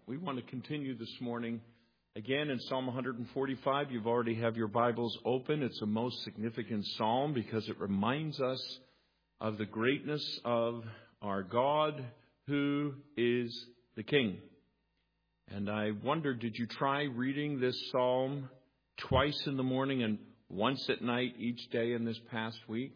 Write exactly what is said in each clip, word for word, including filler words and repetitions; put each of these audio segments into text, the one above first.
We want to continue this morning again in Psalm one forty-five. You've already have your Bibles open. It's a most significant psalm because it reminds us of the greatness of our God, who is the King. And I wonder, did you try reading this psalm twice in the morning and once at night each day in this past week?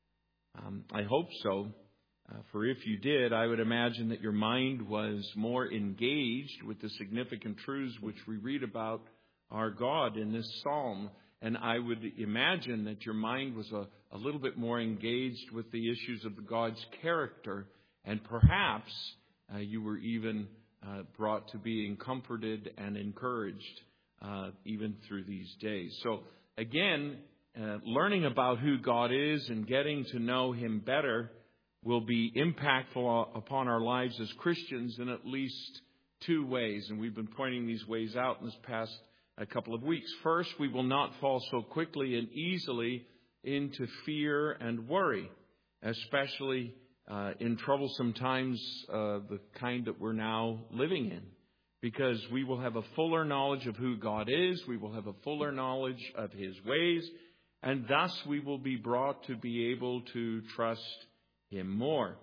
Um, I hope so. Uh, for if you did, I would imagine that your mind was more engaged with the significant truths which we read about our God in this psalm. And I would imagine that your mind was a, a little bit more engaged with the issues of God's character. And perhaps uh, you were even uh, brought to being comforted and encouraged uh, even through these days. So again, uh, learning about who God is and getting to know Him better will be impactful upon our lives as Christians in at least two ways. And we've been pointing these ways out in this past a couple of weeks. First, we will not fall so quickly and easily into fear and worry, especially uh, in troublesome times, uh, the kind that we're now living in, because we will have a fuller knowledge of who God is. We will have a fuller knowledge of His ways, and thus we will be brought to be able to trust Him more.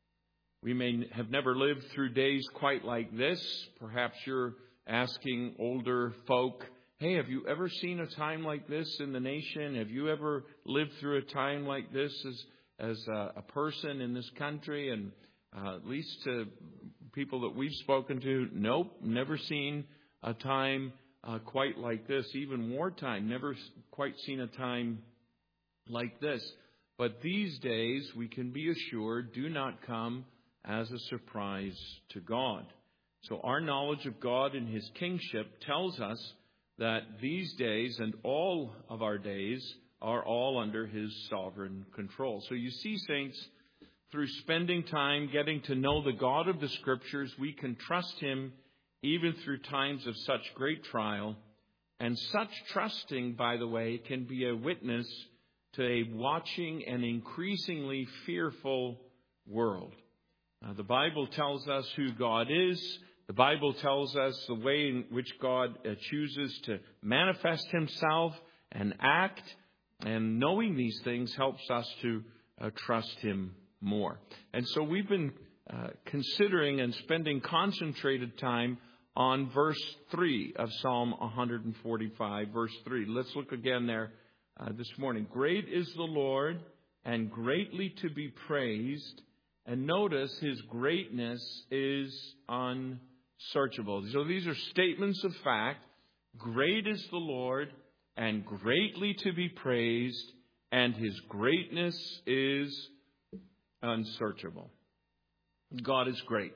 We may have never lived through days quite like this. Perhaps you're asking older folk, hey, have you ever seen a time like this in the nation? Have you ever lived through a time like this as as a, a person in this country? And uh, at least to people that we've spoken to, nope, never seen a time uh, quite like this. Even wartime, never quite seen a time like this. But these days, we can be assured, do not come as a surprise to God. So our knowledge of God and His kingship tells us that these days and all of our days are all under His sovereign control. So you see, saints, through spending time getting to know the God of the Scriptures, we can trust Him even through times of such great trial. And such trusting, by the way, can be a witness to a watching and increasingly fearful world. Uh, the Bible tells us who God is. The Bible tells us the way in which God uh, chooses to manifest Himself and act. And knowing these things helps us to uh, trust Him more. And so we've been uh, considering and spending concentrated time on verse three of Psalm one forty-five, verse three. Let's look again there. Uh, this morning. Great is the Lord and greatly to be praised. And notice His greatness is unsearchable. So these are statements of fact. Great is the Lord and greatly to be praised, and His greatness is unsearchable. God is great.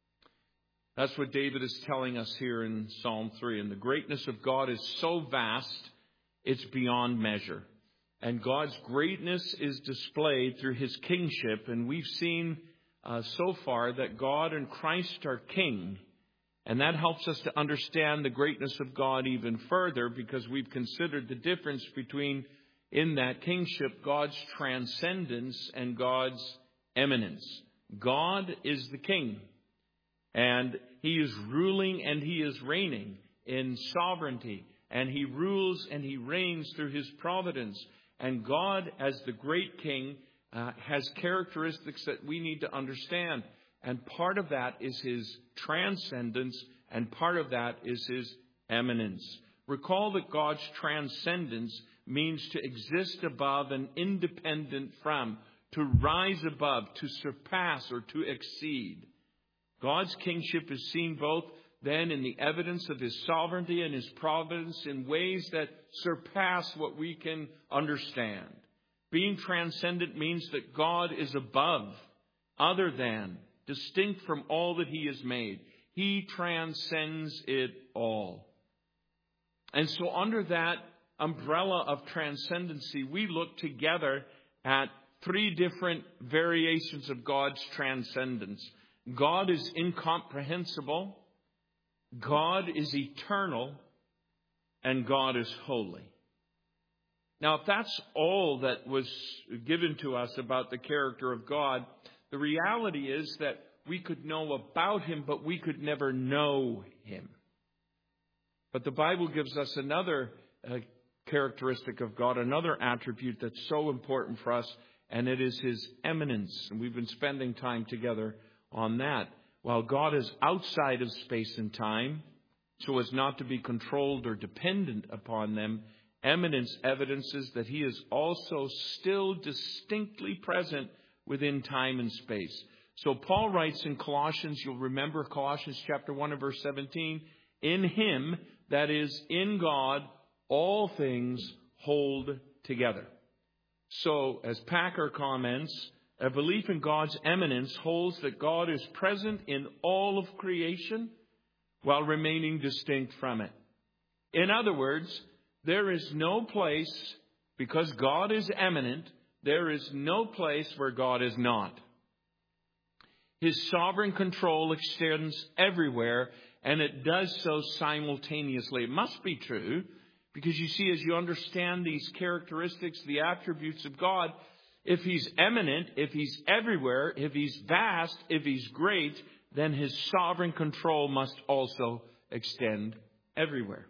That's what David is telling us here in Psalm three. And the greatness of God is so vast, it's beyond measure. And God's greatness is displayed through His kingship. And we've seen uh, so far that God and Christ are King. And that helps us to understand the greatness of God even further, because we've considered the difference between, in that kingship, God's transcendence and God's eminence. God is the King. And He is ruling and He is reigning in sovereignty. And He rules and He reigns through His providence. And God, as the great King, uh, has characteristics that we need to understand. And part of that is His transcendence, and part of that is His eminence. Recall that God's transcendence means to exist above and independent from, to rise above, to surpass, or to exceed. God's kingship is seen both then in the evidence of His sovereignty and His providence in ways that surpass what we can understand. Being transcendent means that God is above, other than, distinct from all that He has made. He transcends it all. And so under that umbrella of transcendency, we look together at three different variations of God's transcendence. God is incomprehensible. God is eternal, and God is holy. Now, if that's all that was given to us about the character of God, the reality is that we could know about him, but we could never know him. But the Bible gives us another uh, characteristic of God, another attribute that's so important for us, and it is his eminence. And we've been spending time together on that. While God is outside of space and time, so as not to be controlled or dependent upon them, eminence evidences that he is also still distinctly present within time and space. So Paul writes in Colossians, you'll remember Colossians chapter one and verse seventeen, in him, that is, in God, all things hold together. So, as Packer comments, a belief in God's eminence holds that God is present in all of creation while remaining distinct from it. In other words, there is no place, because God is eminent, there is no place where God is not. His sovereign control extends everywhere, and it does so simultaneously. It must be true, because you see, as you understand these characteristics, the attributes of God, if he's eminent, if he's everywhere, if he's vast, if he's great, then his sovereign control must also extend everywhere.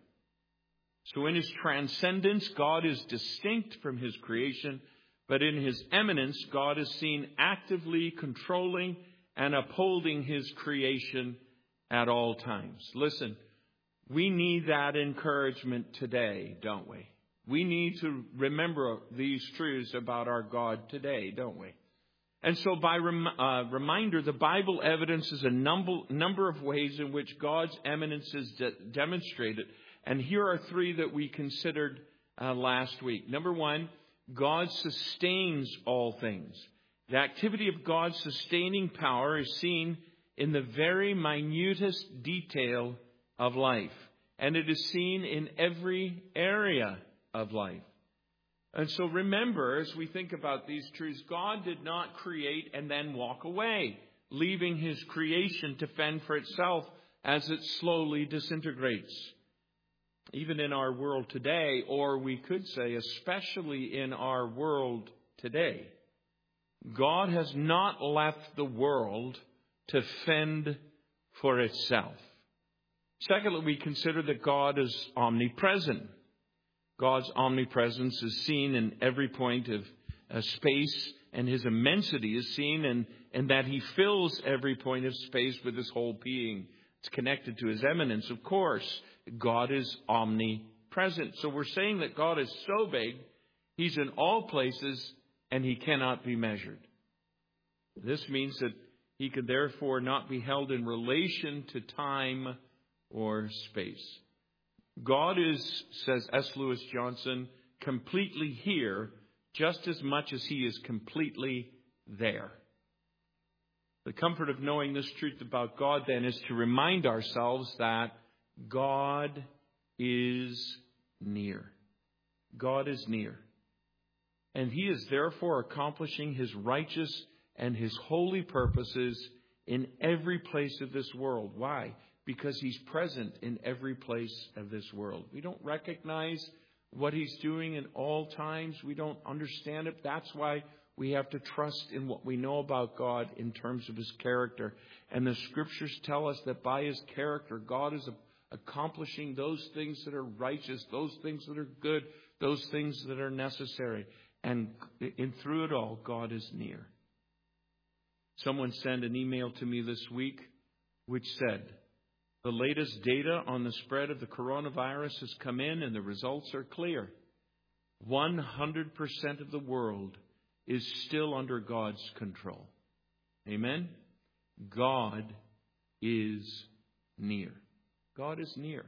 So in his transcendence, God is distinct from his creation, but in his eminence, God is seen actively controlling and upholding his creation at all times. Listen, we need that encouragement today, don't we? We need to remember these truths about our God today, don't we? And so by rem- uh, reminder, the Bible evidences a number, number of ways in which God's eminence is de- demonstrated. And here are three that we considered uh, last week. Number one, God sustains all things. The activity of God's sustaining power is seen in the very minutest detail of life. And it is seen in every area of life. And so remember, as we think about these truths, God did not create and then walk away, leaving his creation to fend for itself as it slowly disintegrates. Even in our world today, or we could say especially in our world today, God has not left the world to fend for itself. Secondly, we consider that God is omnipresent. God's omnipresence is seen in every point of uh, space, and his immensity is seen in, in that he fills every point of space with his whole being. It's connected to his eminence, of course. God is omnipresent. So we're saying that God is so big, he's in all places, and he cannot be measured. This means that he could therefore not be held in relation to time or space. God is, says S. Lewis Johnson, completely here just as much as he is completely there. The comfort of knowing this truth about God then is to remind ourselves that God is near. God is near. And he is therefore accomplishing his righteous and his holy purposes in every place of this world. Why? Because he's present in every place of this world. We don't recognize what he's doing in all times. We don't understand it. That's why we have to trust in what we know about God in terms of his character. And the scriptures tell us that by his character, God is accomplishing those things that are righteous, those things that are good, those things that are necessary. And in through it all, God is near. Someone sent an email to me this week which said, the latest data on the spread of the coronavirus has come in and the results are clear. one hundred percent of the world is still under God's control. Amen? God is near. God is near.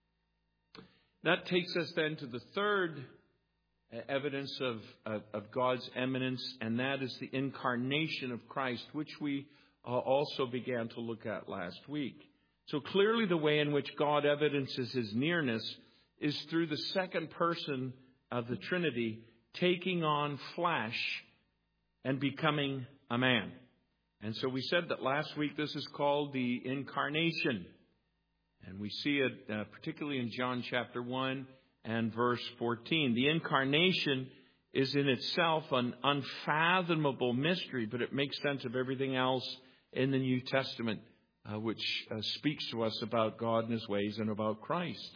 That takes us then to the third evidence of, of, of God's eminence, and that is the incarnation of Christ, which we uh, also began to look at last week. So clearly the way in which God evidences his nearness is through the second person of the Trinity taking on flesh and becoming a man. And so we said that last week this is called the incarnation. And we see it uh, particularly in John chapter one and verse fourteen. The incarnation is in itself an unfathomable mystery, but it makes sense of everything else in the New Testament, uh, which uh, speaks to us about God and His ways and about Christ.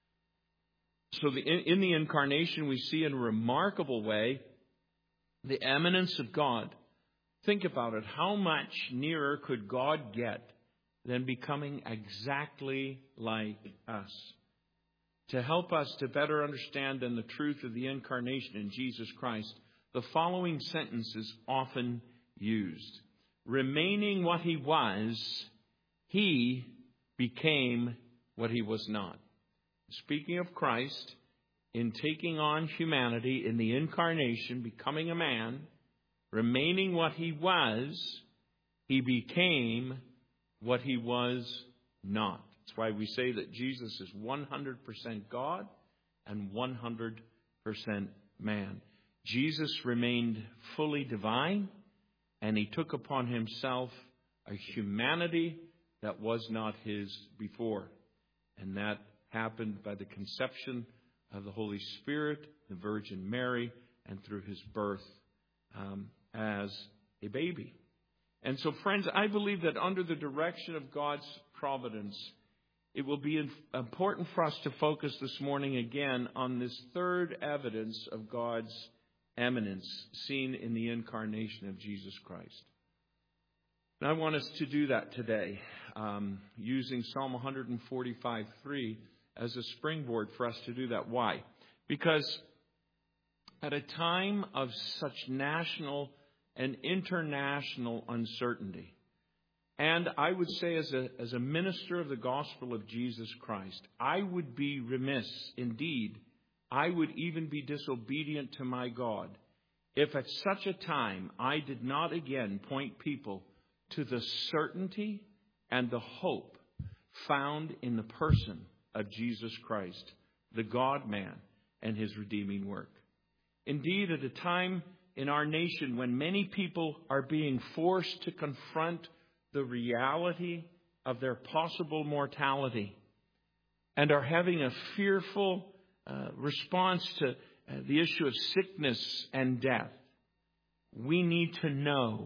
So the, in, in the incarnation, we see in a remarkable way the eminence of God. Think about it. How much nearer could God get than becoming exactly like us? To help us to better understand then the truth of the incarnation in Jesus Christ, the following sentence is often used. Remaining what He was, He became what He was not. Speaking of Christ, in taking on humanity in the incarnation, becoming a man, remaining what He was, He became what He was not. That's why we say that Jesus is one hundred percent God and one hundred percent man. Jesus remained fully divine, and He took upon Himself a humanity that was not His before. And that happened by the conception of the Holy Spirit, the Virgin Mary, and through His birth um, as a baby. And so, friends, I believe that under the direction of God's providence, it will be important for us to focus this morning again on this third evidence of God's eminence seen in the incarnation of Jesus Christ. And I want us to do that today, um, using Psalm one forty-five three as a springboard for us to do that. Why? Because at a time of such national and international uncertainty, and I would say as a, as a minister of the gospel of Jesus Christ, I would be remiss, indeed, I would even be disobedient to my God, if at such a time I did not again point people to the certainty and the hope found in the person of Jesus Christ, the God-man, and His redeeming work. Indeed, at a time in our nation when many people are being forced to confront the reality of their possible mortality and are having a fearful uh, response to uh, the issue of sickness and death, we need to know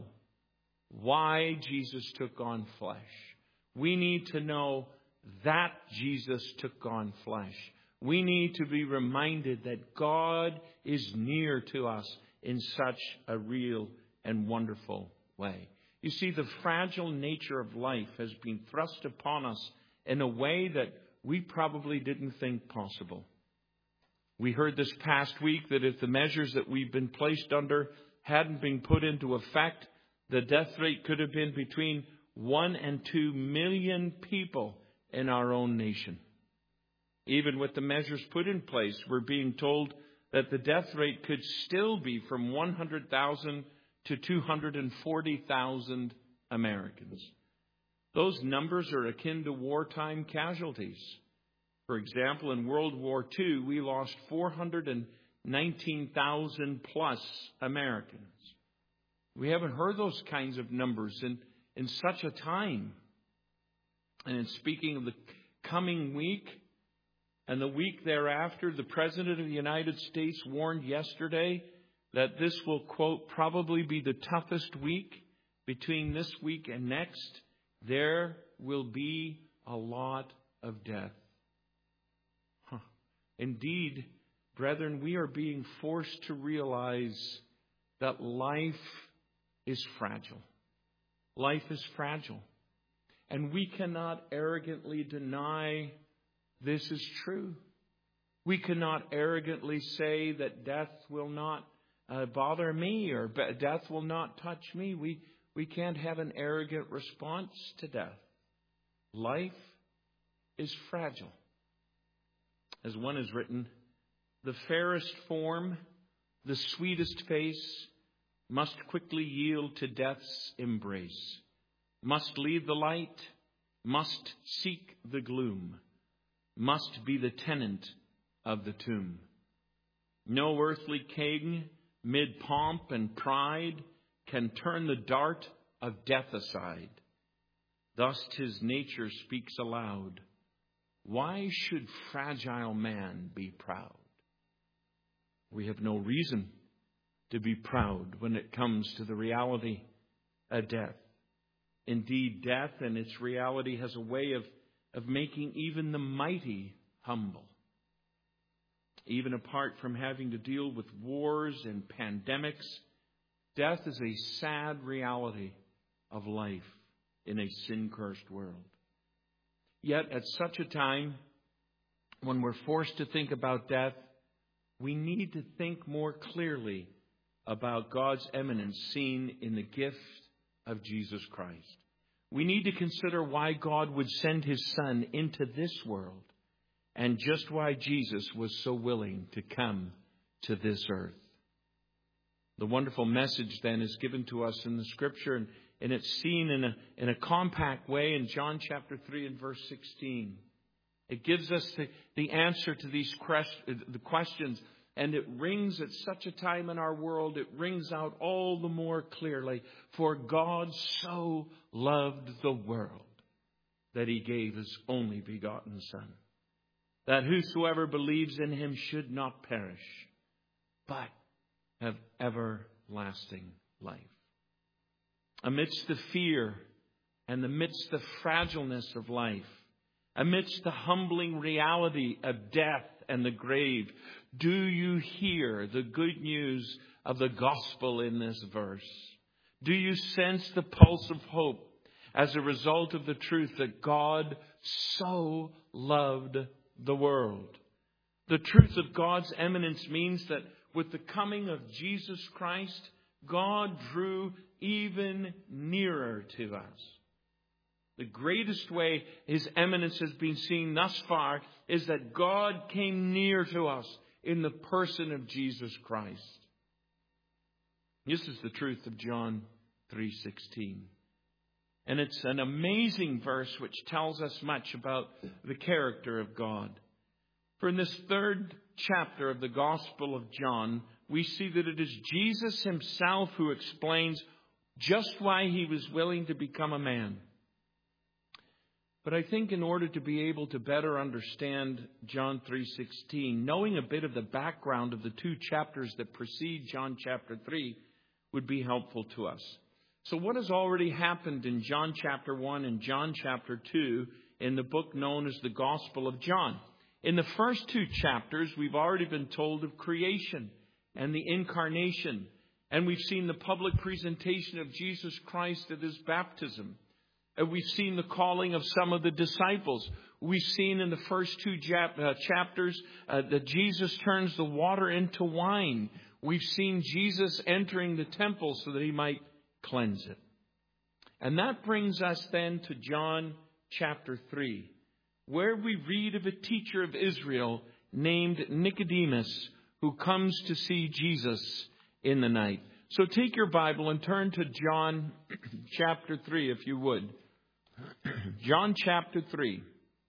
why Jesus took on flesh. We need to know that Jesus took on flesh. We need to be reminded that God is near to us in such a real and wonderful way. You see, the fragile nature of life has been thrust upon us in a way that we probably didn't think possible. We heard this past week that if the measures that we've been placed under hadn't been put into effect, the death rate could have been between one and two million people in our own nation. Even with the measures put in place, we're being told that the death rate could still be from one hundred thousand to two hundred forty thousand Americans. Those numbers are akin to wartime casualties. For example, in World War Two, we lost four hundred nineteen thousand plus Americans. We haven't heard those kinds of numbers in, in such a time. And in speaking of the coming week and the week thereafter, the President of the United States warned yesterday that this will, quote, probably be the toughest week. Between this week and next, there will be a lot of death. Huh. Indeed, brethren, we are being forced to realize that life is fragile. Life is fragile. And we cannot arrogantly deny this is true. We cannot arrogantly say that death will not uh, bother me or death will not touch me. We, we can't have an arrogant response to death. Life is fragile. As one has written, the fairest form, the sweetest face, must quickly yield to death's embrace, must leave the light, must seek the gloom, must be the tenant of the tomb. No earthly king, mid pomp and pride, can turn the dart of death aside. Thus 'tis nature speaks aloud. Why should fragile man be proud? We have no reason to be proud when it comes to the reality of death. Indeed, death and its reality has a way of, of making even the mighty humble. Even apart from having to deal with wars and pandemics, death is a sad reality of life in a sin-cursed world. Yet at such a time, when we're forced to think about death, we need to think more clearly about God's eminence seen in the gift of Jesus Christ. We need to consider why God would send His Son into this world, and just why Jesus was so willing to come to this earth. The wonderful message then is given to us in the Scripture, and, and it's seen in a, in a compact way in John chapter three and verse sixteen. It gives us the, the answer to these quest- the questions, and it rings at such a time in our world, it rings out all the more clearly. For God so loved the world that He gave His only begotten Son, that whosoever believes in Him should not perish, but have everlasting life. Amidst the fear and amidst the fragileness of life, amidst the humbling reality of death and the grave, do you hear the good news of the gospel in this verse? Do you sense the pulse of hope as a result of the truth that God so loved the world? The truth of God's eminence means that with the coming of Jesus Christ, God drew even nearer to us. The greatest way His eminence has been seen thus far is that God came near to us in the person of Jesus Christ. This is the truth of John three sixteen. And it's an amazing verse which tells us much about the character of God. For in this third chapter of the Gospel of John, we see that it is Jesus Himself who explains just why He was willing to become a man. But I think in order to be able to better understand John three sixteen, knowing a bit of the background of the two chapters that precede John chapter three would be helpful to us. So what has already happened in John chapter one and John chapter two in the book known as the Gospel of John? In the first two chapters, we've already been told of creation and the incarnation. And we've seen the public presentation of Jesus Christ at His baptism. And we've seen the calling of some of the disciples. We've seen in the first two jap- uh, chapters uh, that Jesus turns the water into wine. We've seen Jesus entering the temple so that He might cleanse it. And that brings us then to John chapter three, where we read of a teacher of Israel named Nicodemus who comes to see Jesus in the night. So take your Bible and turn to John chapter three, if you would. John chapter three.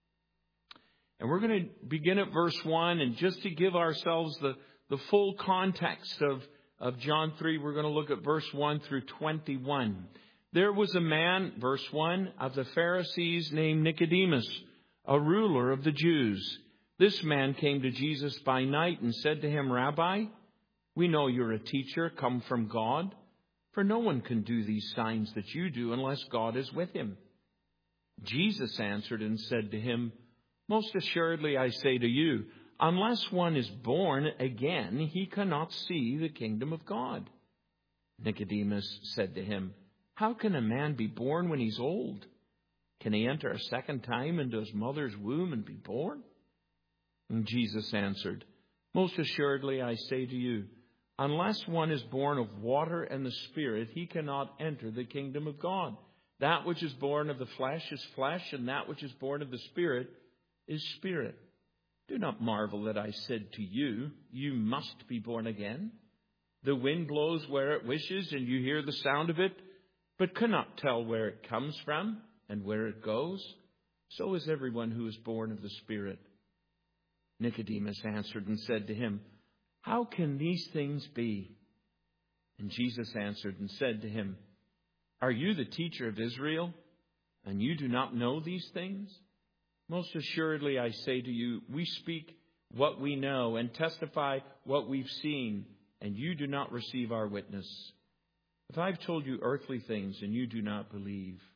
And we're going to begin at verse one. And just to give ourselves the, the full context of, of John three, we're going to look at verse one through twenty-one. There was a man, verse one, of the Pharisees named Nicodemus, a ruler of the Jews. This man came to Jesus by night and said to Him, Rabbi, we know you're a teacher come from God, for no one can do these signs that you do unless God is with him. Jesus answered and said to him, most assuredly I say to you, unless one is born again, he cannot see the kingdom of God. Nicodemus said to him, how can a man be born when he's old? Can he enter a second time into his mother's womb and be born? And Jesus answered, most assuredly I say to you, unless one is born of water and the Spirit, he cannot enter the kingdom of God. That which is born of the flesh is flesh, and that which is born of the Spirit is spirit. Do not marvel that I said to you, you must be born again. The wind blows where it wishes, and you hear the sound of it, but cannot tell where it comes from and where it goes. So is everyone who is born of the Spirit. Nicodemus answered and said to him, how can these things be? And Jesus answered and said to him, are you the teacher of Israel, and you do not know these things? Most assuredly I say to you, we speak what we know and testify what we've seen, and you do not receive our witness. If I've told you earthly things and you do not believe,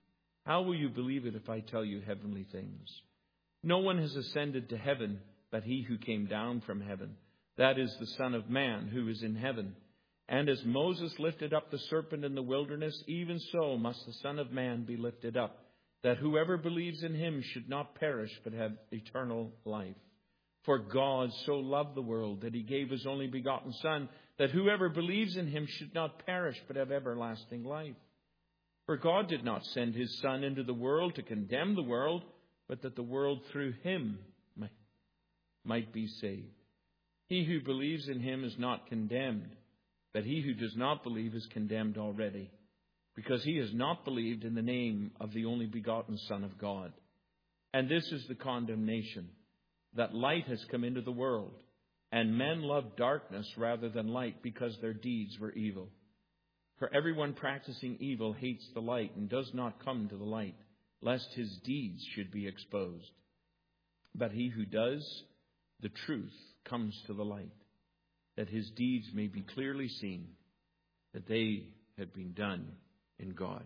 How will you believe it if I tell you heavenly things? No one has ascended to heaven but he who came down from heaven, that is the Son of Man who is in heaven. And as Moses lifted up the serpent in the wilderness, even so must the Son of Man be lifted up, that whoever believes in him should not perish but have eternal life. For God so loved the world that he gave his only begotten Son, that whoever believes in him should not perish but have everlasting life. For God did not send his Son into the world to condemn the world, but that the world through him might, might be saved. He who believes in him is not condemned, but he who does not believe is condemned already, because he has not believed in the name of the only begotten Son of God. And this is the condemnation, that light has come into the world, and men love darkness rather than light, because their deeds were evil. For everyone practicing evil hates the light and does not come to the light, lest his deeds should be exposed. But he who does the truth comes to the light, that his deeds may be clearly seen, that they have been done in God.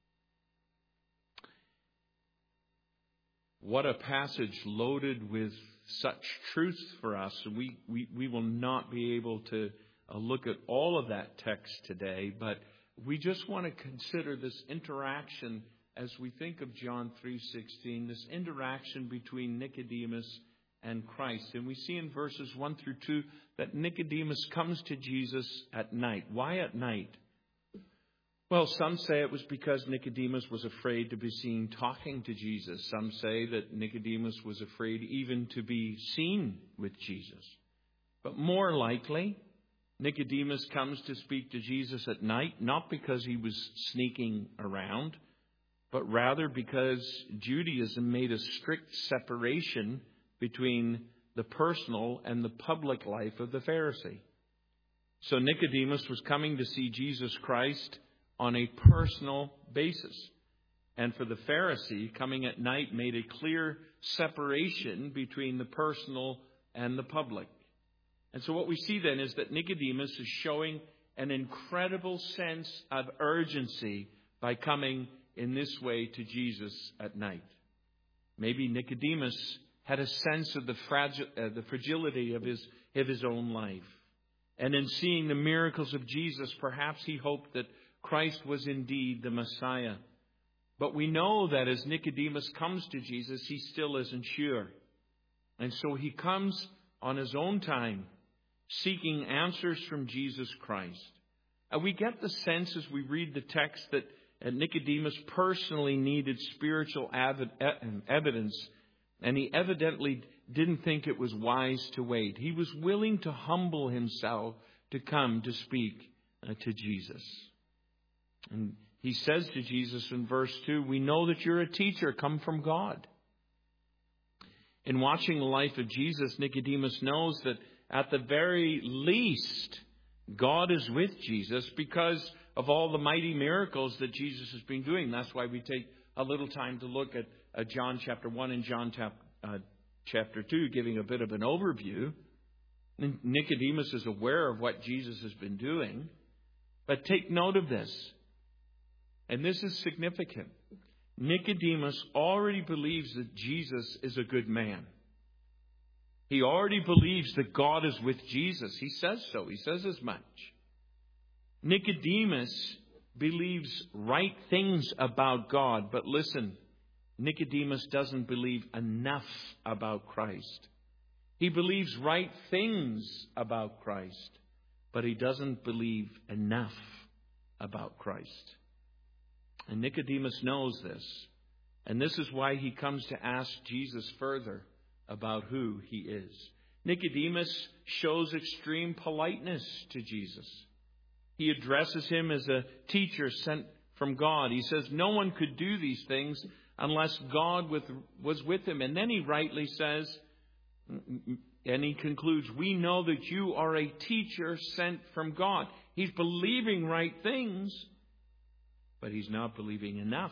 What a passage loaded with such truth for us. We, we, we will not be able to uh, look at all of that text today, but we just want to consider this interaction as we think of John three sixteen, this interaction between Nicodemus and Christ. And we see in verses one through two that Nicodemus comes to Jesus at night. Why at night? Well, some say it was because Nicodemus was afraid to be seen talking to Jesus. Some say that Nicodemus was afraid even to be seen with Jesus. But more likely, Nicodemus comes to speak to Jesus at night, not because he was sneaking around, but rather because Judaism made a strict separation between the personal and the public life of the Pharisee. So Nicodemus was coming to see Jesus Christ on a personal basis. And for the Pharisee, coming at night made a clear separation between the personal and the public. And so what we see then is that Nicodemus is showing an incredible sense of urgency by coming in this way to Jesus at night. Maybe Nicodemus had a sense of the, fragile, uh, the fragility of his, of his own life. And in seeing the miracles of Jesus, perhaps he hoped that Christ was indeed the Messiah. But we know that as Nicodemus comes to Jesus, he still isn't sure. And so he comes on his own time, seeking answers from Jesus Christ. And we get the sense as we read the text that Nicodemus personally needed spiritual evidence, and he evidently didn't think it was wise to wait. He was willing to humble himself to come to speak to Jesus. And he says to Jesus in verse two, "We know that you're a teacher come from God." In watching the life of Jesus, Nicodemus knows that at the very least, God is with Jesus because of all the mighty miracles that Jesus has been doing. That's why we take a little time to look at uh, John chapter one and John chap, uh, chapter two, giving a bit of an overview. Nicodemus is aware of what Jesus has been doing. But take note of this. And this is significant. Nicodemus already believes that Jesus is a good man. He already believes that God is with Jesus. He says so. He says as much. Nicodemus believes right things about God. But listen, Nicodemus doesn't believe enough about Christ. He believes right things about Christ, but he doesn't believe enough about Christ. And Nicodemus knows this. And this is why he comes to ask Jesus further about who he is. Nicodemus shows extreme politeness to Jesus. He addresses him as a teacher sent from God. He says no one could do these things unless God was with him. And then he rightly says, and he concludes, "We know that you are a teacher sent from God." He's believing right things, but he's not believing enough.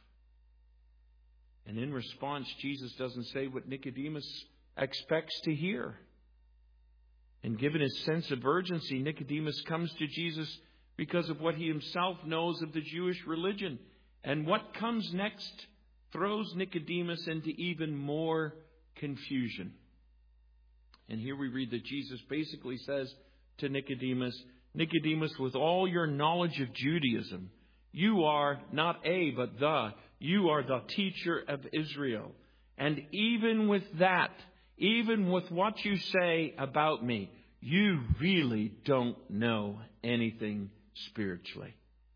And in response, Jesus doesn't say what Nicodemus expects to hear. And given his sense of urgency, Nicodemus comes to Jesus because of what he himself knows of the Jewish religion. And what comes next throws Nicodemus into even more confusion. And here we read that Jesus basically says to Nicodemus, Nicodemus, with all your knowledge of Judaism, you are not a, but the. You are the teacher of Israel. And even with that, even with what you say about me, you really don't know anything spiritually.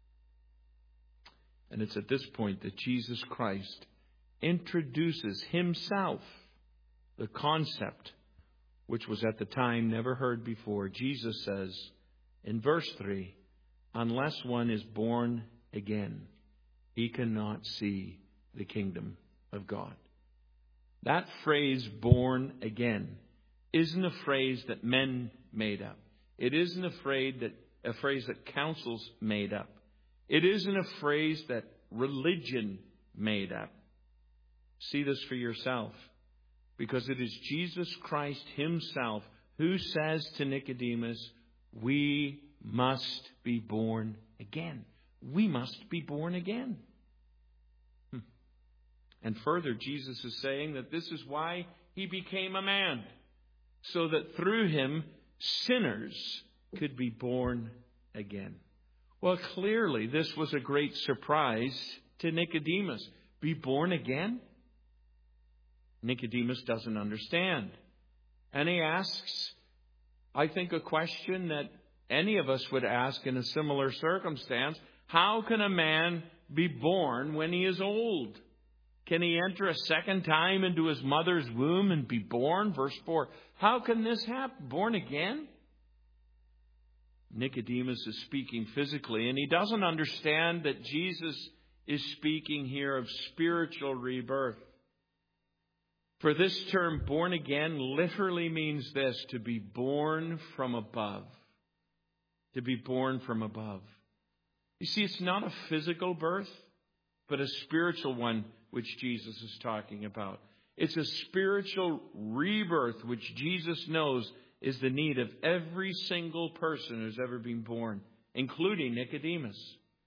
And it's at this point that Jesus Christ introduces himself, the concept which was at the time never heard before. Jesus says in verse three, unless one is born again, he cannot see the kingdom of God. That phrase, born again, isn't a phrase that men made up. It isn't a phrase that, a phrase that councils made up. It isn't a phrase that religion made up. See this for yourself. Because it is Jesus Christ himself who says to Nicodemus, we must be born again. We must be born again. Hmm. And further, Jesus is saying that this is why he became a man. So that through him, sinners could be born again. Well, clearly, this was a great surprise to Nicodemus. Be born again? Nicodemus doesn't understand. And he asks, I think, a question that any of us would ask in a similar circumstance. How can a man be born when he is old? Can he enter a second time into his mother's womb and be born? Verse four. How can this happen? Born again? Nicodemus is speaking physically, and he doesn't understand that Jesus is speaking here of spiritual rebirth. For this term, born again, literally means this, to be born from above. To be born from above. You see, it's not a physical birth, but a spiritual one, which Jesus is talking about. It's a spiritual rebirth, which Jesus knows is the need of every single person who's ever been born, including Nicodemus.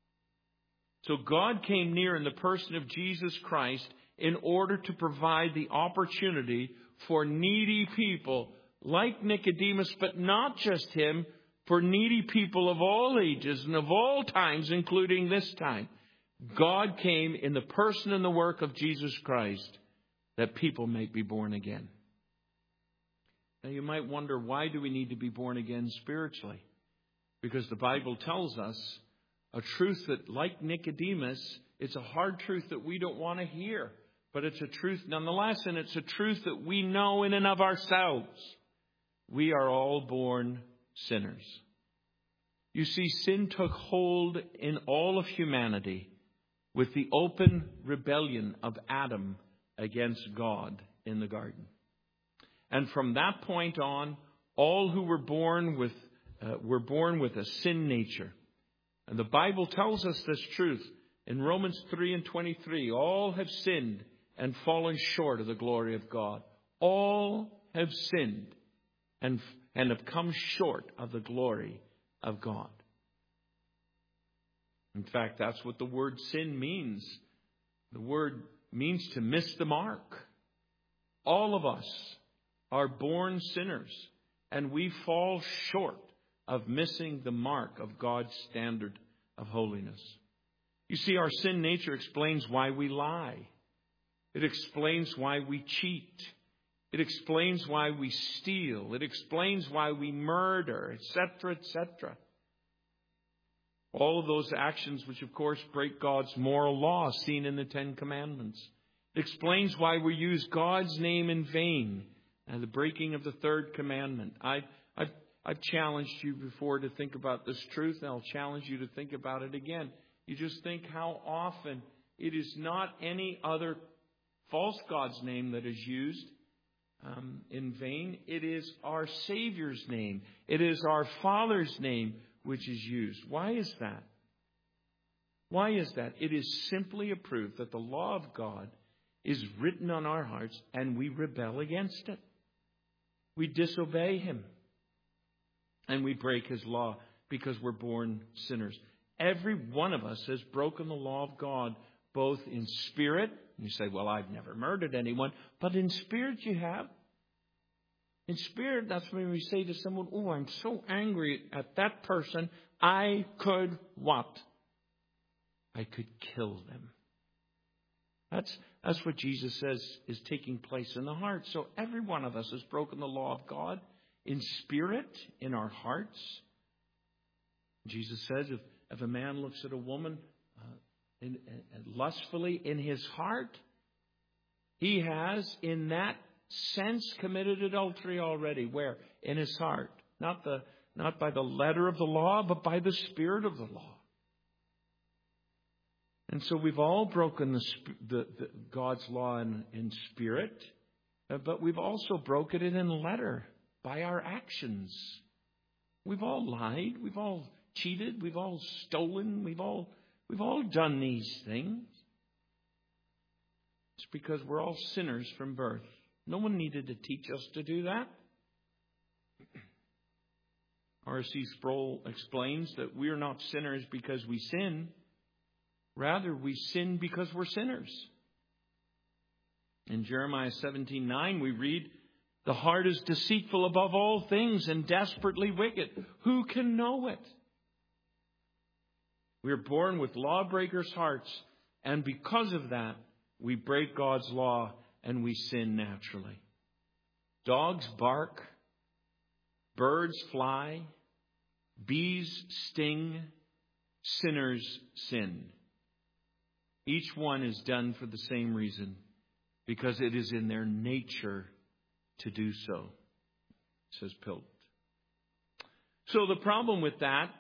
So God came near in the person of Jesus Christ in order to provide the opportunity for needy people like Nicodemus, but not just him, for needy people of all ages and of all times, including this time. God came in the person and the work of Jesus Christ that people may be born again. Now you might wonder, why do we need to be born again spiritually? Because the Bible tells us a truth that, like Nicodemus, it's a hard truth that we don't want to hear. But it's a truth nonetheless, and it's a truth that we know in and of ourselves. We are all born sinners. You see, sin took hold in all of humanity with the open rebellion of Adam against God in the garden. And from that point on, all who were born with uh, were born with a sin nature. And the Bible tells us this truth in Romans three and twenty-three. All have sinned and fallen short of the glory of God. All have sinned and, and have come short of the glory of God. In fact, that's what the word sin means. The word means to miss the mark. All of us are born sinners, and we fall short of missing the mark of God's standard of holiness. You see, our sin nature explains why we lie. It explains why we cheat. It explains why we steal. It explains why we murder, et cetera, et cetera. All of those actions which, of course, break God's moral law seen in the Ten Commandments. It explains why we use God's name in vain and the breaking of the third commandment. I, I've, I've challenged you before to think about this truth, and I'll challenge you to think about it again. You just think how often it is not any other false God's name that is used um, in vain. It is our Savior's name. It is our Father's name which is used. Why is that? Why is that? It is simply a proof that the law of God is written on our hearts and we rebel against it. We disobey Him. And we break His law because we're born sinners. Every one of us has broken the law of God both in spirit. You say, well, I've never murdered anyone. But in spirit you have. In spirit, that's when we say to someone, oh, I'm so angry at that person, I could what? I could kill them. That's, that's what Jesus says is taking place in the heart. So every one of us has broken the law of God in spirit, in our hearts. Jesus says if, if a man looks at a woman uh, in, in, lustfully in his heart, he has in that sense committed adultery already. Where? In his heart. Not the not by the letter of the law, but by the spirit of the law. And so we've all broken the, the, the God's law in, in spirit, but we've also broken it in letter by our actions. We've all lied. We've all cheated. We've all stolen. We've all we've all done these things. It's because we're all sinners from birth. No one needed to teach us to do that. R C Sproul explains that we are not sinners because we sin. Rather, we sin because we're sinners. In Jeremiah seventeen nine, we read, the heart is deceitful above all things and desperately wicked. Who can know it? We are born with lawbreakers' hearts, and because of that, we break God's law and we sin naturally. Dogs bark, birds fly, bees sting, sinners sin. Each one is done for the same reason, because it is in their nature to do so, says Pilt. So the problem with that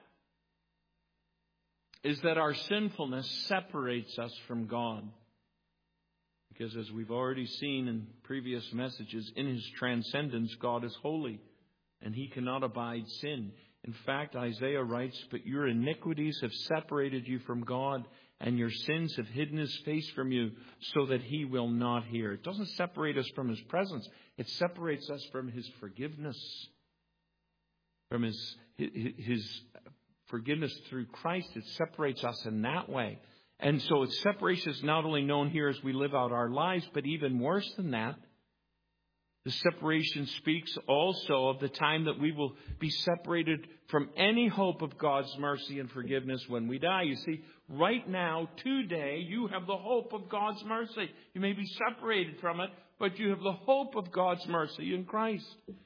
is that our sinfulness separates us from God. Because as we've already seen in previous messages, in His transcendence, God is holy, and He cannot abide sin. In fact, Isaiah writes, but your iniquities have separated you from God, and your sins have hidden His face from you, so that He will not hear. It doesn't separate us from His presence. It separates us from His forgiveness. From His, His forgiveness through Christ. It separates us in that way. And so its separation is not only known here as we live out our lives, but even worse than that, the separation speaks also of the time that we will be separated from any hope of God's mercy and forgiveness when we die. You see, right now, today, you have the hope of God's mercy. You may be separated from it, but you have the hope of God's mercy in Christ.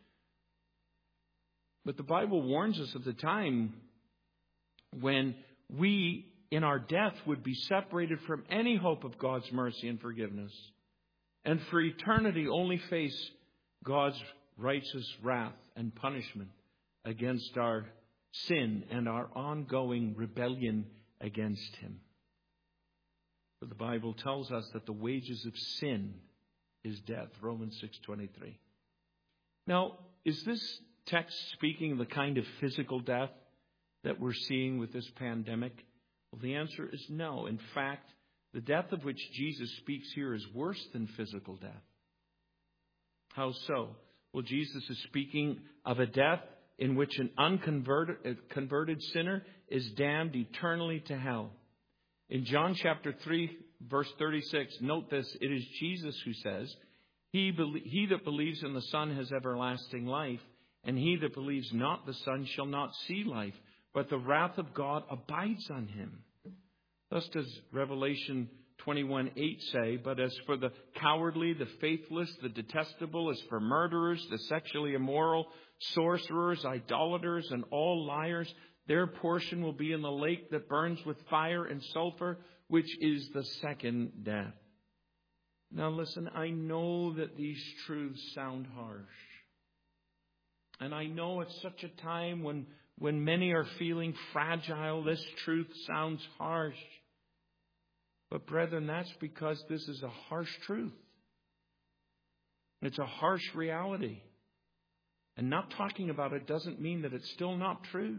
But the Bible warns us of the time when we, in our death, would be separated from any hope of God's mercy and forgiveness, and for eternity only face God's righteous wrath and punishment against our sin and our ongoing rebellion against Him. For the Bible tells us that the wages of sin is death, Romans six twenty-three. Now, is this text speaking of the kind of physical death that we're seeing with this pandemic? Well, the answer is no. In fact, the death of which Jesus speaks here is worse than physical death. How so? Well, Jesus is speaking of a death in which an unconverted converted sinner is damned eternally to hell. In John chapter three, verse thirty-six, note this, it is Jesus who says, He, be- he that believes in the Son has everlasting life, and he that believes not the Son shall not see life, but the wrath of God abides on him. Thus does Revelation twenty-one eight say, but as for the cowardly, the faithless, the detestable, as for murderers, the sexually immoral, sorcerers, idolaters, and all liars, their portion will be in the lake that burns with fire and sulfur, which is the second death. Now listen, I know that these truths sound harsh. And I know it's such a time when, when many are feeling fragile, this truth sounds harsh. But brethren, that's because this is a harsh truth. It's a harsh reality. And not talking about it doesn't mean that it's still not true.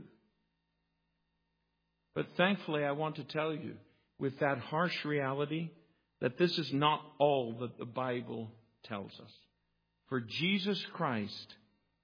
But thankfully, I want to tell you, with that harsh reality, that this is not all that the Bible tells us. For Jesus Christ,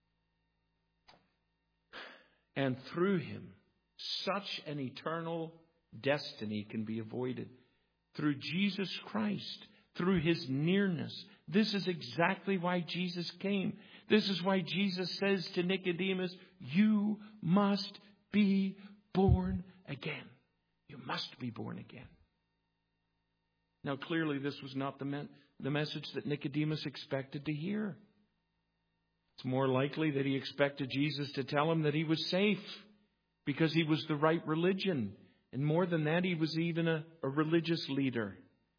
and through Him, such an eternal destiny can be avoided. through Jesus Christ, through his nearness. This is exactly why Jesus came. This is why Jesus says to Nicodemus, you must be born again. You must be born again. Now, clearly, this was not the, me- the message that Nicodemus expected to hear. It's more likely that he expected Jesus to tell him that he was safe because he was the right religion. And more than that, he was even a, a religious leader.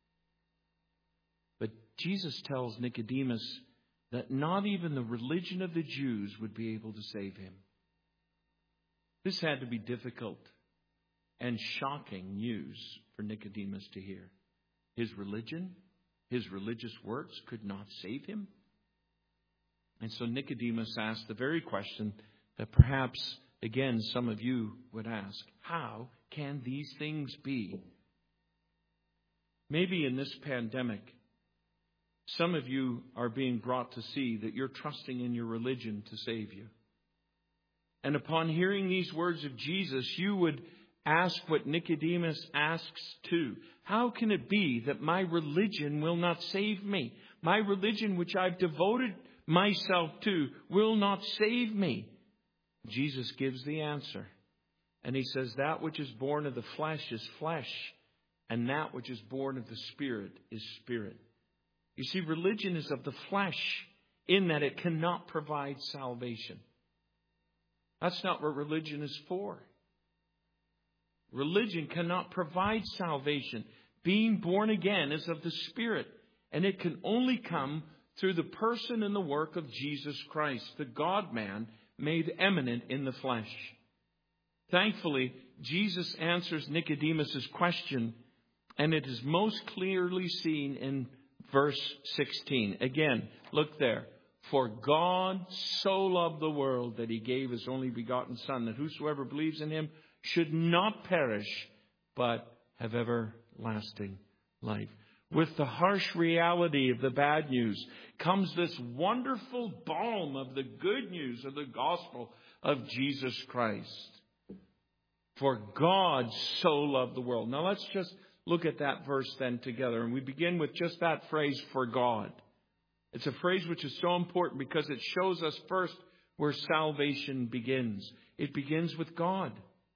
But Jesus tells Nicodemus that not even the religion of the Jews would be able to save him. This had to be difficult and shocking news for Nicodemus to hear. His religion, his religious works could not save him. And so Nicodemus asked the very question that perhaps, again, some of you would ask. How can these things be? Maybe in this pandemic, some of you are being brought to see that you're trusting in your religion to save you. And upon hearing these words of Jesus, you would ask what Nicodemus asks too. How can it be that my religion will not save me? My religion, which I've devoted myself to, will not save me. Jesus gives the answer. And he says, that which is born of the flesh is flesh, and that which is born of the Spirit is spirit. You see, religion is of the flesh in that it cannot provide salvation. That's not what religion is for. Religion cannot provide salvation. Being born again is of the Spirit, and it can only come through the person and the work of Jesus Christ, the God-man made eminent in the flesh. Thankfully, Jesus answers Nicodemus' question, and it is most clearly seen in verse sixteen. Again, look there. For God so loved the world that he gave his only begotten Son, that whosoever believes in him should not perish, but have everlasting life. With the harsh reality of the bad news comes this wonderful balm of the good news of the gospel of Jesus Christ. For God so loved the world. Now let's just look at that verse then together. And we begin with just that phrase, for God. It's a phrase which is so important because it shows us first where salvation begins. It begins with God.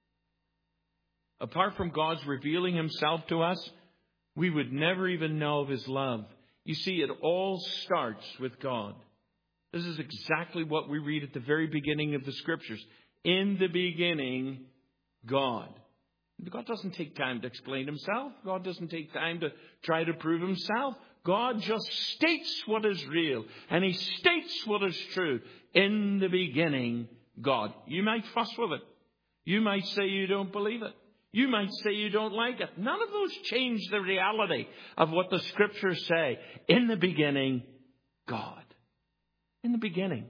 Apart from God's revealing himself to us, we would never even know of his love. You see, it all starts with God. This is exactly what we read at the very beginning of the Scriptures. In the beginning, God. God doesn't take time to explain himself. God doesn't take time to try to prove himself. God just states what is real. And he states what is true. In the beginning, God. You might fuss with it. You might say you don't believe it. You might say you don't like it. None of those change the reality of what the Scriptures say. In the beginning, God. In the beginning,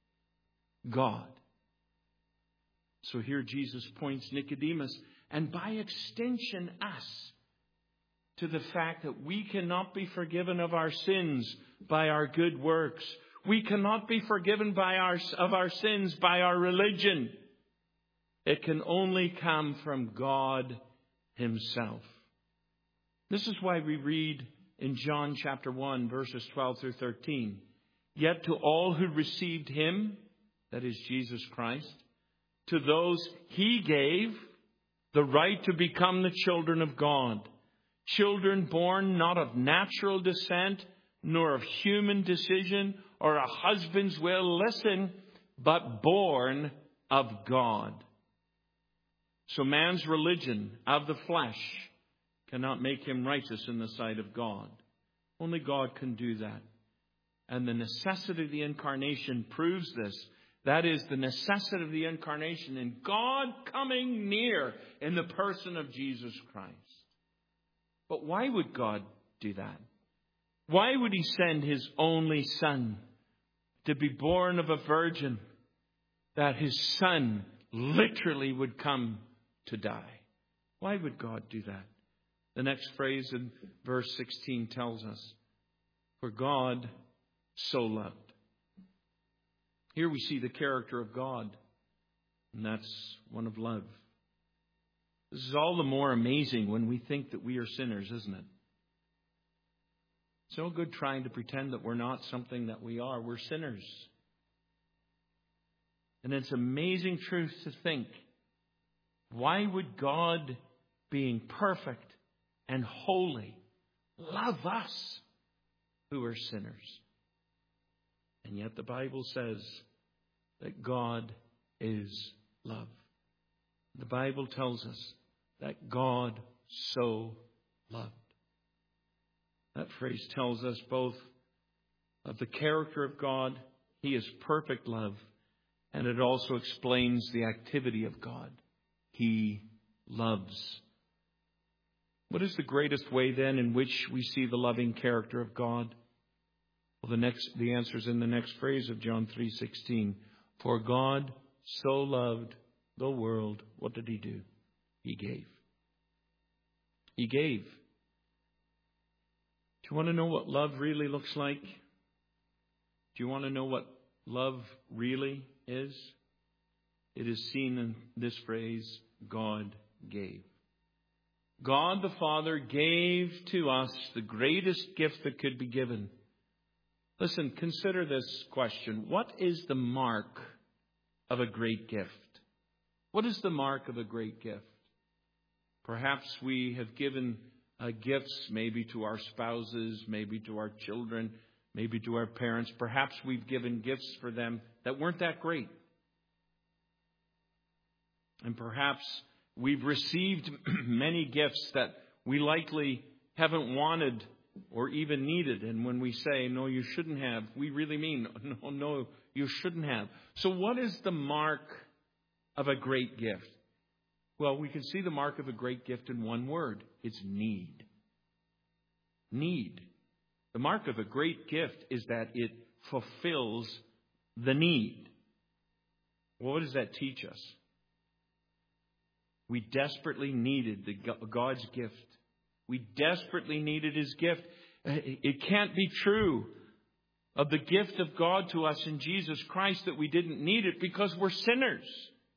God. So here Jesus points Nicodemus, and by extension us, to the fact that we cannot be forgiven of our sins by our good works. We cannot be forgiven by our, of our sins by our religion. It can only come from God himself. This is why we read in John chapter one, verses twelve through thirteen. Yet to all who received him, that is Jesus Christ, to those he gave the right to become the children of God. Children born not of natural descent, nor of human decision or a husband's will, listen, but born of God. So man's religion of the flesh cannot make him righteous in the sight of God. Only God can do that. And the necessity of the incarnation proves this. That is the necessity of the incarnation in God coming near in the person of Jesus Christ. But why would God do that? Why would he send his only Son to be born of a virgin, that his Son literally would come to die? Why would God do that? The next phrase in verse sixteen tells us, for God so loved. Here we see the character of God, and that's one of love. This is all the more amazing when we think that we are sinners, isn't it? It's no good trying to pretend that we're not something that we are. We're sinners. And it's amazing truth to think, why would God, being perfect and holy, love us who are sinners? And yet the Bible says that God is love. The Bible tells us that God so loved. That phrase tells us both of the character of God. He is perfect love. And it also explains the activity of God. He loves. What is the greatest way then in which we see the loving character of God? Well, the next, the answer is in the next phrase of John three sixteen. For God so loved the world. What did He do? He gave. He gave. Do you want to know what love really looks like? Do you want to know what love really is? It is seen in this phrase, God gave. God the Father gave to us the greatest gift that could be given. Listen, consider this question. What is the mark of a great gift? What is the mark of a great gift? Perhaps we have given uh, gifts maybe to our spouses, maybe to our children, maybe to our parents. Perhaps we've given gifts for them that weren't that great. And perhaps we've received many gifts that we likely haven't wanted or even needed. And when we say, no, you shouldn't have, we really mean, no, no, you shouldn't have. So what is the mark of a great gift? Well, we can see the mark of a great gift in one word. It's need. Need. The mark of a great gift is that it fulfills the need. Well, what does that teach us? We desperately needed the God's gift. We desperately needed His gift. It can't be true of the gift of God to us in Jesus Christ that we didn't need it, because we're sinners.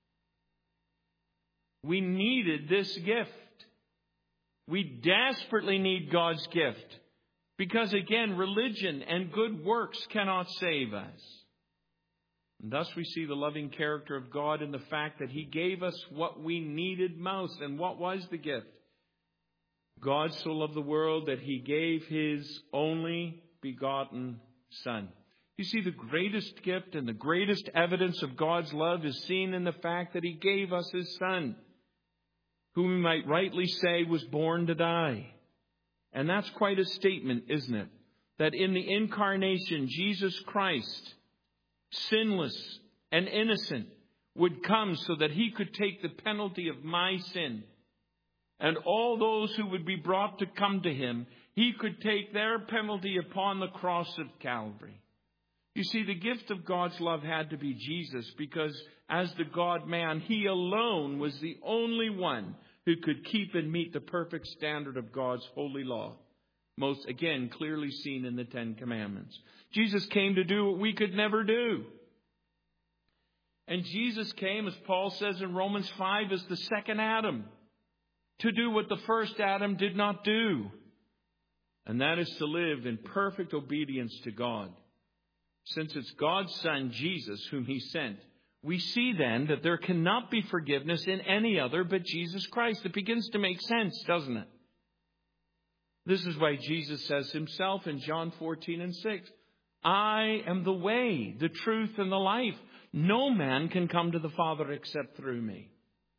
We needed this gift. We desperately need God's gift. Because again, religion and good works cannot save us. And thus we see the loving character of God in the fact that He gave us what we needed most. And what was the gift? God so loved the world that He gave His only begotten Son. You see, the greatest gift and the greatest evidence of God's love is seen in the fact that He gave us His Son, whom we might rightly say was born to die. And that's quite a statement, isn't it? That in the incarnation, Jesus Christ, sinless and innocent, would come so that He could take the penalty of my sin. And all those who would be brought to come to Him, He could take their penalty upon the cross of Calvary. You see, the gift of God's love had to be Jesus, because as the God-man, He alone was the only one who could keep and meet the perfect standard of God's holy law. Most, again, clearly seen in the Ten Commandments. Jesus came to do what we could never do. And Jesus came, as Paul says in Romans five, as the second Adam, to do what the first Adam did not do. And that is to live in perfect obedience to God. Since it's God's Son, Jesus, whom He sent, we see then that there cannot be forgiveness in any other but Jesus Christ. It begins to make sense, doesn't it? This is why Jesus says Himself in John fourteen and six, I am the way, the truth, and the life. No man can come to the Father except through me.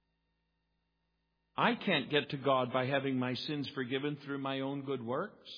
I can't get to God by having my sins forgiven through my own good works.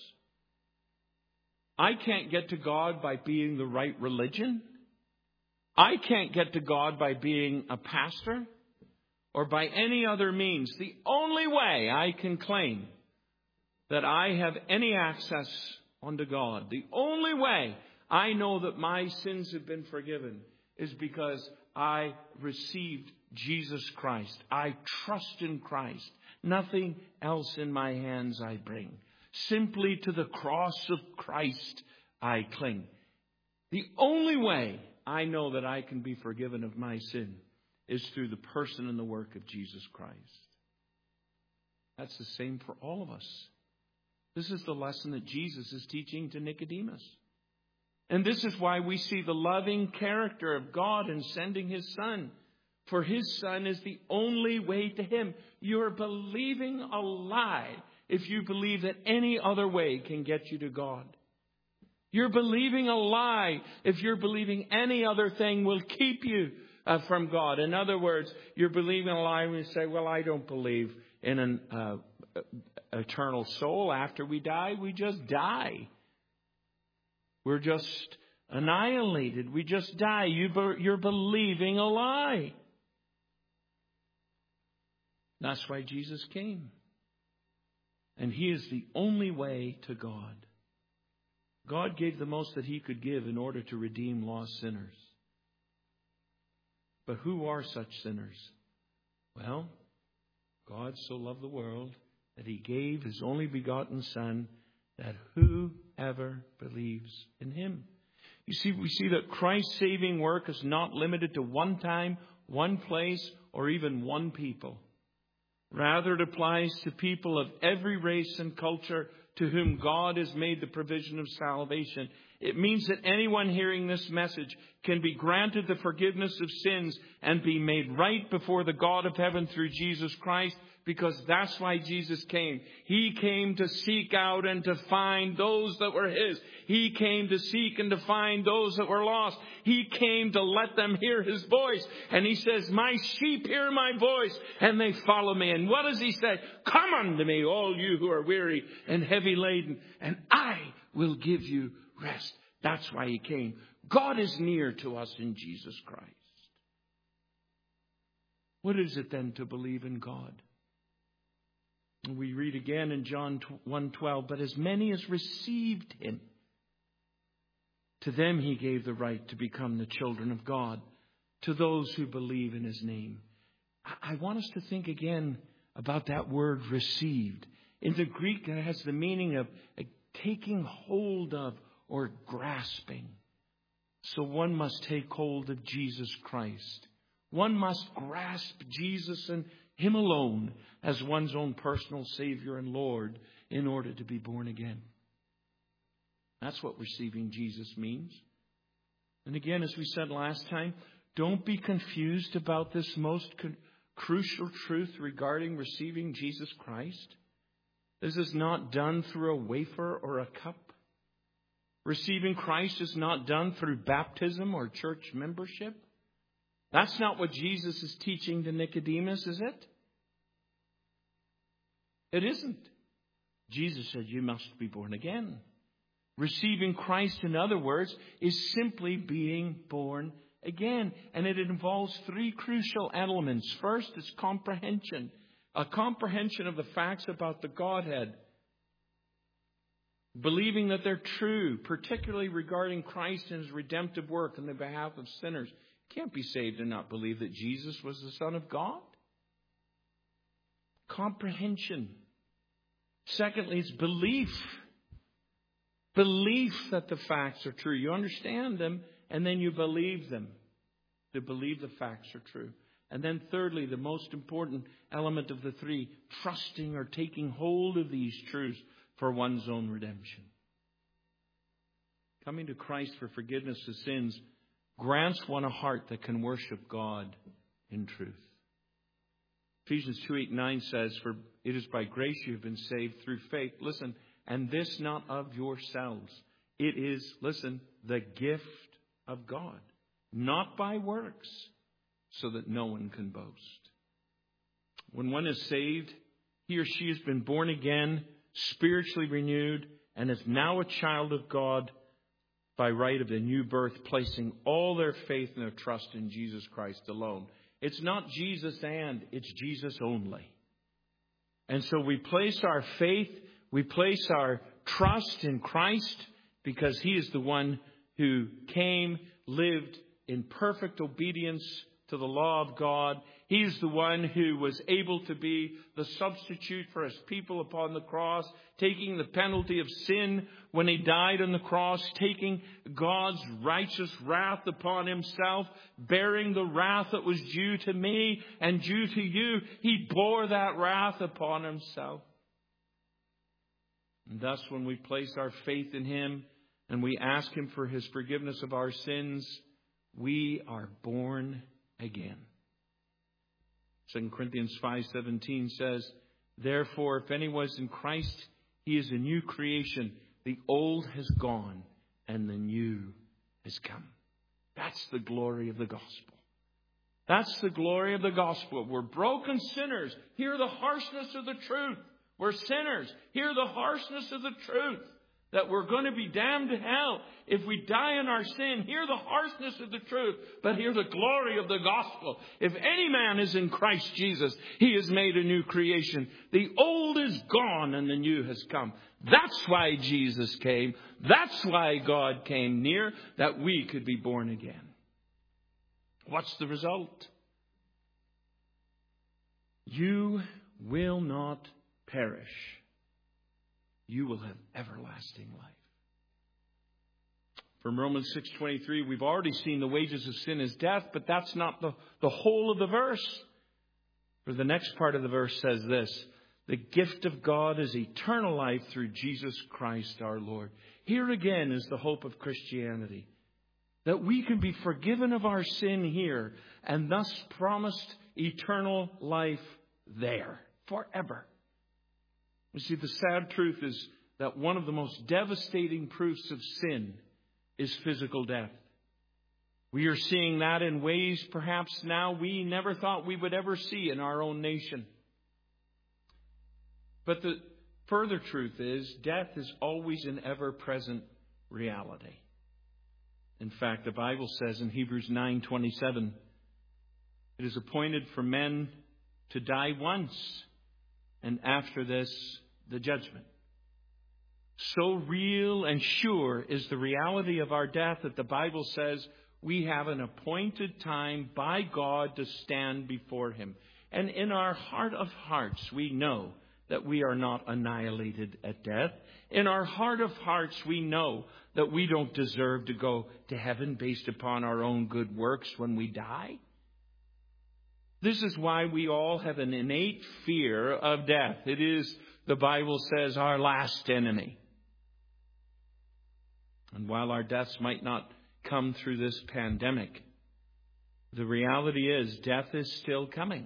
I can't get to God by being the right religion. I can't get to God by being a pastor or by any other means. The only way I can claim that I have any access unto God, the only way I know that my sins have been forgiven, is because I received Jesus Christ. I trust in Christ. Nothing else in my hands I bring. Simply to the cross of Christ I cling. The only way I know that I can be forgiven of my sin is through the person and the work of Jesus Christ. That's the same for all of us. This is the lesson that Jesus is teaching to Nicodemus. And this is why we see the loving character of God in sending His Son. For His Son is the only way to Him. You're believing a lie if you believe that any other way can get you to God. You're believing a lie if you're believing any other thing will keep you uh, from God. In other words, you're believing a lie when you say, well, I don't believe in an uh, eternal soul. After we die, we just die. We're just annihilated. We just die. You be- you're believing a lie. That's why Jesus came. And He is the only way to God. God gave the most that He could give in order to redeem lost sinners. But who are such sinners? Well, God so loved the world that He gave His only begotten Son, that whoever believes in Him. You see, we see that Christ's saving work is not limited to one time, one place, or even one people. Rather, it applies to people of every race and culture to whom God has made the provision of salvation. It means that anyone hearing this message can be granted the forgiveness of sins and be made right before the God of heaven through Jesus Christ, because that's why Jesus came. He came to seek out and to find those that were His. He came to seek and to find those that were lost. He came to let them hear His voice. And He says, my sheep hear my voice and they follow me. And what does He say? Come unto me, all you who are weary and heavy laden, and I will give you rest. That's why He came. God is near to us in Jesus Christ. What is it then to believe in God? We read again in John one twelve, but as many as received Him, to them He gave the right to become the children of God, to those who believe in His name. I want us to think again about that word received. In the Greek, it has the meaning of taking hold of or grasping. So one must take hold of Jesus Christ. One must grasp Jesus and Him alone as one's own personal Savior and Lord in order to be born again. That's what receiving Jesus means. And again, as we said last time, don't be confused about this most con- crucial truth regarding receiving Jesus Christ. This is not done through a wafer or a cup. Receiving Christ is not done through baptism or church membership. That's not what Jesus is teaching to Nicodemus, is it? It isn't. Jesus said you must be born again. Receiving Christ, in other words, is simply being born again. And it involves three crucial elements. First is comprehension. A comprehension of the facts about the Godhead. Believing that they're true, particularly regarding Christ and His redemptive work on the behalf of sinners. You can't be saved and not believe that Jesus was the Son of God. Comprehension. Secondly, it's belief. Belief that the facts are true. You understand them and then you believe them. To believe the facts are true. And then thirdly, the most important element of the three, trusting or taking hold of these truths for one's own redemption. Coming to Christ for forgiveness of sins grants one a heart that can worship God in truth. Ephesians two eight nine says, for it is by grace you have been saved through faith. Listen, and this not of yourselves. It is, listen, the gift of God, not by works, so that no one can boast. When one is saved, he or she has been born again, spiritually renewed, and is now a child of God by right of the new birth, placing all their faith and their trust in Jesus Christ alone. It's not Jesus and, it's Jesus only. And so we place our faith, we place our trust in Christ because He is the one who came, lived in perfect obedience to the law of God. He is the one who was able to be the substitute for His people upon the cross, taking the penalty of sin when He died on the cross, taking God's righteous wrath upon Himself, bearing the wrath that was due to me and due to you. He bore that wrath upon Himself. And thus, when we place our faith in Him and we ask Him for His forgiveness of our sins, we are born again. Second Corinthians five seventeen says, "Therefore, if anyone is in Christ, he is a new creation. The old has gone and the new has come." That's the glory of the gospel. That's the glory of the gospel. We're broken sinners. Hear the harshness of the truth. We're sinners. Hear the harshness of the truth. That we're going to be damned to hell if we die in our sin. Hear the harshness of the truth, but hear the glory of the gospel. If any man is in Christ Jesus, he is made a new creation. The old is gone and the new has come. That's why Jesus came. That's why God came near, that we could be born again. What's the result? You will not perish. You will have everlasting life. From Romans six twenty-three, we've already seen the wages of sin is death, but that's not the, the whole of the verse. For the next part of the verse says this: the gift of God is eternal life through Jesus Christ our Lord. Here again is the hope of Christianity. That we can be forgiven of our sin here and thus promised eternal life there forever. You see, the sad truth is that one of the most devastating proofs of sin is physical death. We are seeing that in ways perhaps now we never thought we would ever see in our own nation. But the further truth is, death is always an ever-present reality. In fact, the Bible says in Hebrews nine twenty-seven, it is appointed for men to die once, and after this, the judgment. So real and sure is the reality of our death that the Bible says we have an appointed time by God to stand before Him. And in our heart of hearts, we know that we are not annihilated at death. In our heart of hearts, we know that we don't deserve to go to heaven based upon our own good works when we die. This is why we all have an innate fear of death. It is, the Bible says, our last enemy. And while our deaths might not come through this pandemic, the reality is death is still coming.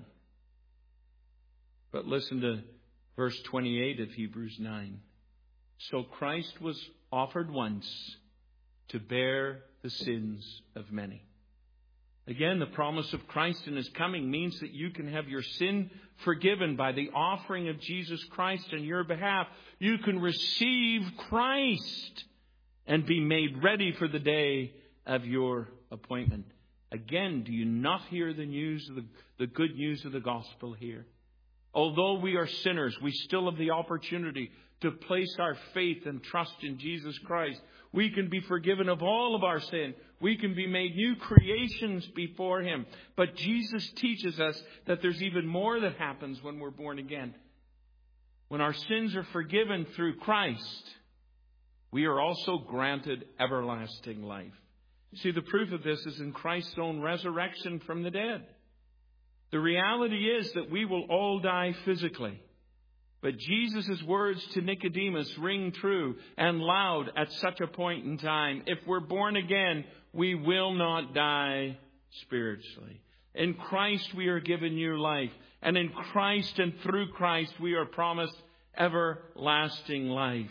But listen to verse twenty-eight of Hebrews nine. So Christ was offered once to bear the sins of many. Again, the promise of Christ in His coming means that you can have your sin forgiven by the offering of Jesus Christ on your behalf. You can receive Christ and be made ready for the day of your appointment. Again, do you not hear the news of the, the good news of the gospel here? Although we are sinners, we still have the opportunity to place our faith and trust in Jesus Christ. We can be forgiven of all of our sin. We can be made new creations before Him. But Jesus teaches us that there's even more that happens when we're born again. When our sins are forgiven through Christ, we are also granted everlasting life. See, the proof of this is in Christ's own resurrection from the dead. The reality is that we will all die physically. But Jesus' words to Nicodemus ring true and loud at such a point in time. If we're born again, we will not die spiritually. In Christ we are given new life. And in Christ and through Christ we are promised everlasting life.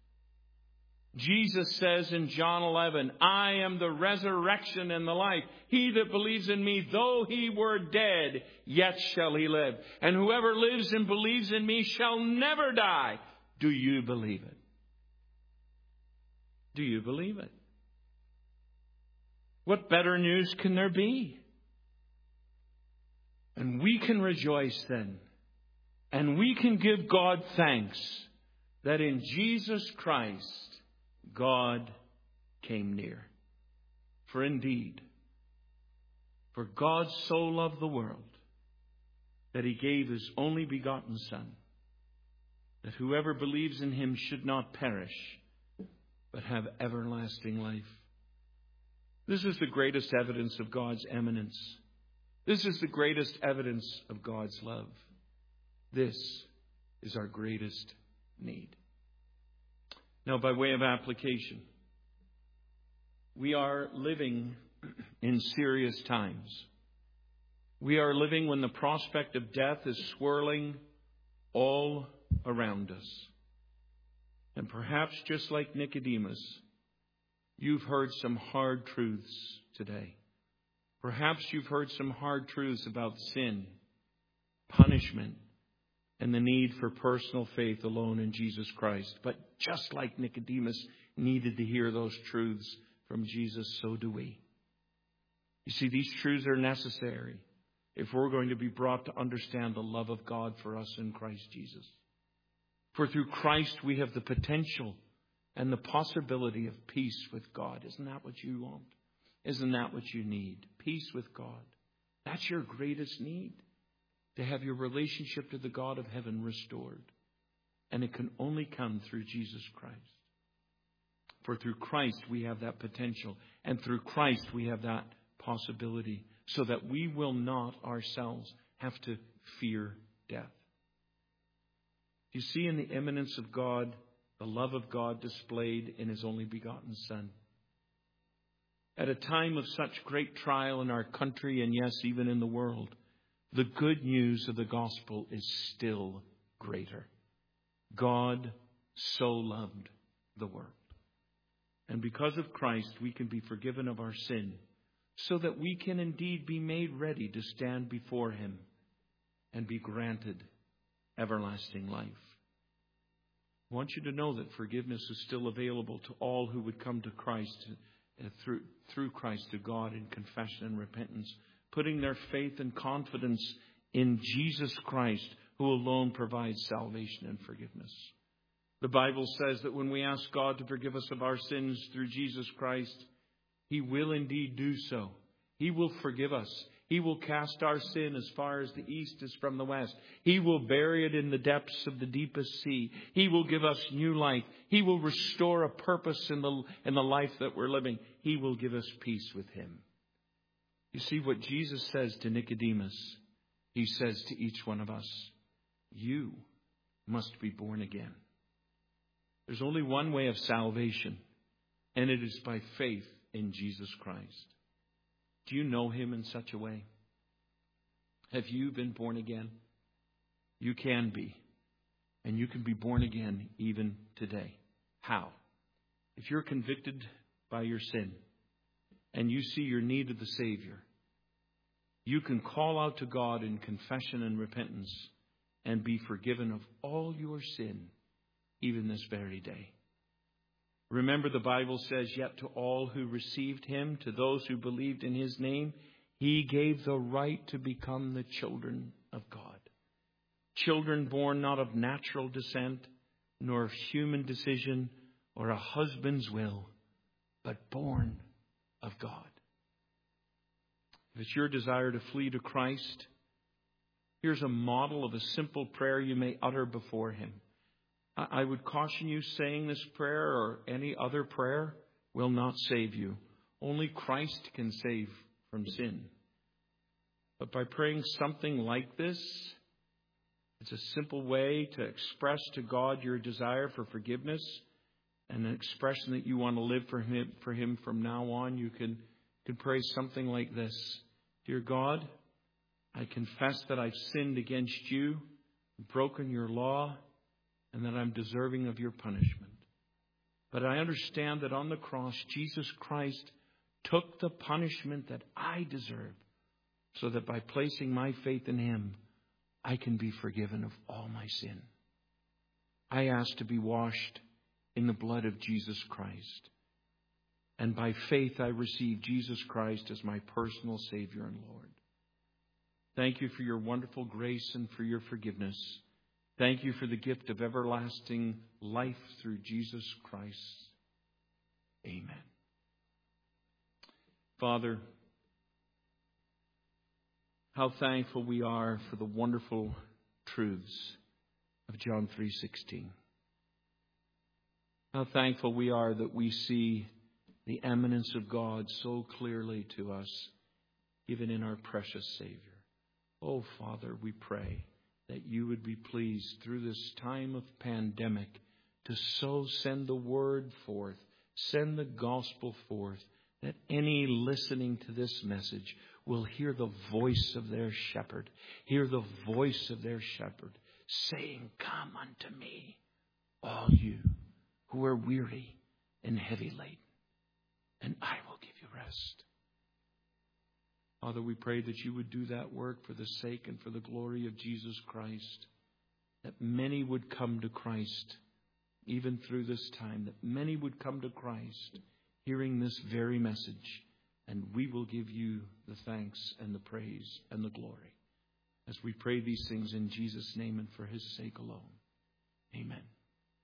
Jesus says in John eleven, I am the resurrection and the life. He that believes in me, though he were dead, yet shall he live. And whoever lives and believes in me shall never die. Do you believe it? Do you believe it? What better news can there be? And we can rejoice then. And we can give God thanks that in Jesus Christ, God came near. For indeed, for God so loved the world that He gave His only begotten Son, that whoever believes in Him should not perish, but have everlasting life. This is the greatest evidence of God's eminence. This is the greatest evidence of God's love. This is our greatest need. Now, by way of application, we are living in serious times. We are living when the prospect of death is swirling all around us. And perhaps just like Nicodemus, you've heard some hard truths today. Perhaps you've heard some hard truths about sin, punishment, and the need for personal faith alone in Jesus Christ. But just like Nicodemus needed to hear those truths from Jesus, so do we. You see, these truths are necessary if we're going to be brought to understand the love of God for us in Christ Jesus. For through Christ we have the potential and the possibility of peace with God. Isn't that what you want? Isn't that what you need? Peace with God. That's your greatest need. To have your relationship to the God of heaven restored. And it can only come through Jesus Christ. For through Christ we have that potential. And through Christ we have that possibility. So that we will not ourselves have to fear death. You see in the immanence of God, the love of God displayed in His only begotten Son. At a time of such great trial in our country and yes, even in the world, the good news of the gospel is still greater. God so loved the world. And because of Christ, we can be forgiven of our sin, so that we can indeed be made ready to stand before Him and be granted everlasting life. I want you to know that forgiveness is still available to all who would come to Christ, uh, through, through Christ to God in confession and repentance, putting their faith and confidence in Jesus Christ, who alone provides salvation and forgiveness. The Bible says that when we ask God to forgive us of our sins through Jesus Christ, He will indeed do so. He will forgive us. He will cast our sin as far as the east is from the west. He will bury it in the depths of the deepest sea. He will give us new life. He will restore a purpose in the, in the life that we're living. He will give us peace with Him. You see what Jesus says to Nicodemus, He says to each one of us, you must be born again. There's only one way of salvation, and it is by faith in Jesus Christ. Do you know Him in such a way? Have you been born again? You can be. And you can be born again even today. How? If you're convicted by your sin and you see your need of the Savior, you can call out to God in confession and repentance and be forgiven of all your sin even this very day. Remember, the Bible says, yet to all who received Him, to those who believed in His name, He gave the right to become the children of God. Children born not of natural descent, nor of human decision, or a husband's will, but born of God. If it's your desire to flee to Christ, here's a model of a simple prayer you may utter before Him. I would caution you, saying this prayer or any other prayer will not save you. Only Christ can save from sin. But by praying something like this, it's a simple way to express to God your desire for forgiveness and an expression that you want to live for Him, for him from now on. You can, can pray something like this. Dear God, I confess that I've sinned against you, broken your law, and that I'm deserving of your punishment. But I understand that on the cross, Jesus Christ took the punishment that I deserve, so that by placing my faith in Him, I can be forgiven of all my sin. I ask to be washed in the blood of Jesus Christ. And by faith, I receive Jesus Christ as my personal Savior and Lord. Thank you for your wonderful grace and for your forgiveness. Thank you for the gift of everlasting life through Jesus Christ. Amen. Father, how thankful we are for the wonderful truths of John three sixteen. How thankful we are that we see the eminence of God so clearly to us, even in our precious Savior. Oh, Father, we pray that you would be pleased through this time of pandemic to so send the word forth, send the gospel forth, that any listening to this message will hear the voice of their shepherd, hear the voice of their shepherd saying, "Come unto me, all you who are weary and heavy laden, and I will give you rest." Father, we pray that you would do that work for the sake and for the glory of Jesus Christ, that many would come to Christ even through this time, that many would come to Christ hearing this very message, and we will give you the thanks and the praise and the glory as we pray these things in Jesus' name and for his sake alone. Amen.